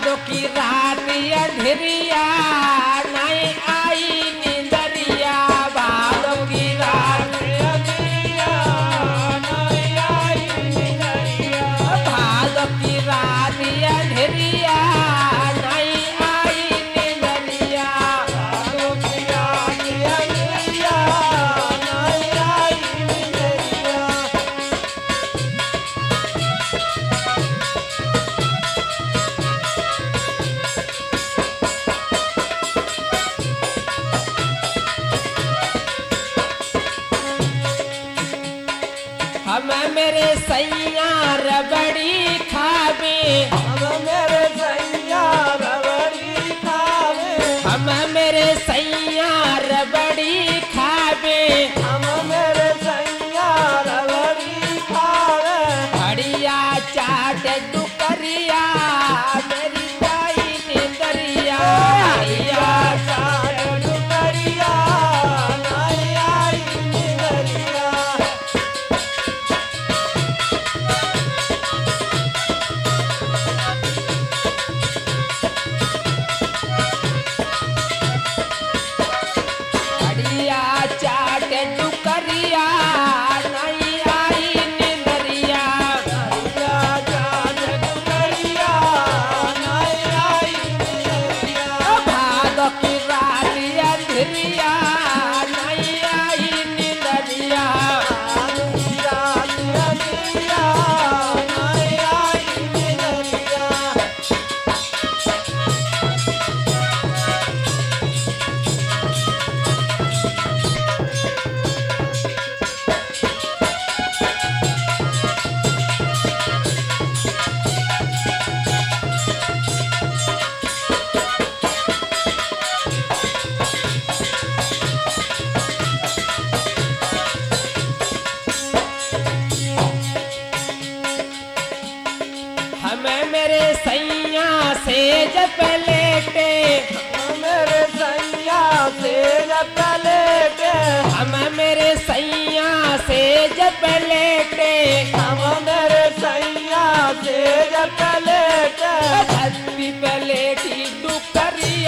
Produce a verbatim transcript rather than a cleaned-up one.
भादो की रात अंधेरिया नहीं आई नींदरिया भादो की रात अंधेरिया नहीं आई नींदरिया भादो की रात अंधेरिया नहीं आई नींदरिया भादो की रात अंधेरिया नहीं आई नींदरिया। हम मेरे सैया रबड़ी खावे हम मेरे सैया रबड़ी खावे हम मेरे सैया रबड़ी खावे हम मेरे सैया रबड़ी खावे हड़िया चाट दुकरिया मेरी जाई नींदरिया हड़िया चाट दुकरिया नहीं आई नींदरिया। हड़िया चाट दुकरिया नहीं आई नींदरिया हरिया चाट दुकरिया नहीं आई नींदरिया। भादो की रात अंधेरिया नहीं आई नींदरिया भादो की रात अंधेरिया नहीं आई नींदरिया। हमें मेरे सैया से जब लेटे मेरे सैया से पलेटे हम मेरे सैया से जब लेटे हम मेरे सैया से पलेटे धरती पे लेटी डुकरिया